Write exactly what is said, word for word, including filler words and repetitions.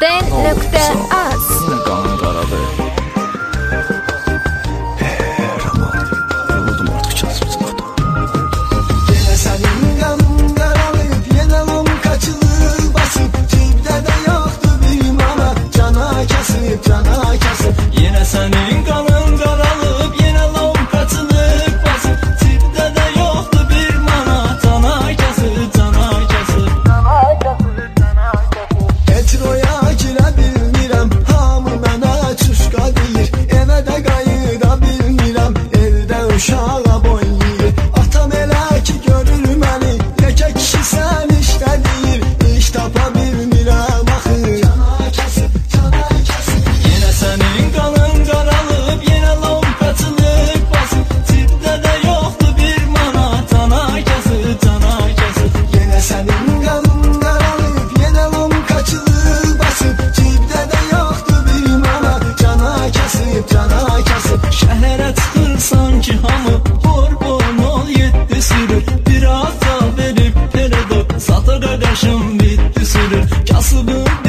Nokten nokta az. Qanın qaradır. Raman, yoruldum artık çalışmacılıqda. Yenə sənin qanın qaralıb, yenə lom kaçılıb, basıb, cibdə də yoxdur bir mana, cana kəsib, cana kəsib. Yenə sənin qanın qaralıb, yenə lom kaçılıb, basıb, cibdə də yoxdur bir mana, cana kəsib, cana kəsib. Metroya girə bilmirəm, hamı mənə çuşqa deyir, evə də qayıda bilmirəm, evdə uşağa boy yeyir. Atam elə ki görür məni, yekə kişi sən işlədir, iş tapa bilmirəm axı. Cana kəsib, cana kəsib. Yenə sənin qanın qaralıb, yenə lom kaçılıb, basıb, cibdə də yoxdur bir mana, cana kəsib, cana kəsib. Yenə sənin qanın qaralıb, yenə lom kaçılıb, basıb, cibdə də yoxdur bir mana, cana kəsib, cana kəsib. Şəhərə çıxırsan ki hamı Borbon ol yetdi sürür. Biraz da verib pelədo, satır qardaşım bitdi sürür. Kasıbın